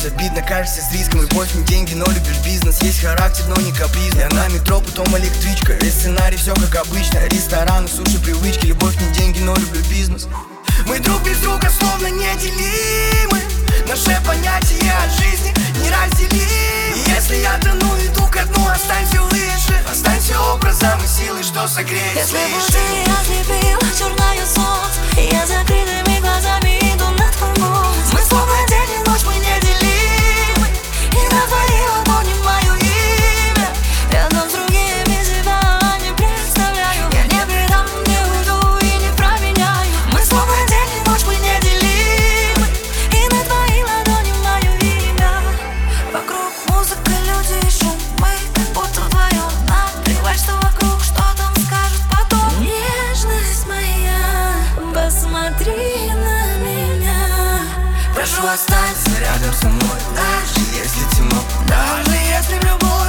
безобидно, кажется с риском. Любовь не деньги, но любишь бизнес. Есть характер, но не каприз. Я на метро, потом электричка. Весь сценарий все как обычно. Рестораны, суши, привычки. Любовь не деньги, но люблю бизнес. Мы друг без друга словно неделимы. Наше понятие от жизни неразделимы. И если я тону, иду ко дну, останься выше. Останься образом и силой, что согреет. Если бы ты ослепил черное солнце, и я закрытыми глазами иду на твой голос. Мы словно день и ночь, мы неделимы. И на твоей ладони мое имя. Рядом с другими себя не представляю. Я не предам, не уйду и не променяю. Мы словно день и ночь, мы неделимы. И на твоей ладони мое имя. Вокруг музыка, люди и шум. Мы как будто вдвоем. Наплевать, что вокруг, что там скажут потом. Нежность моя, посмотри на меня. Прошу, останься рядом со мной, даже если темно, даже если в любой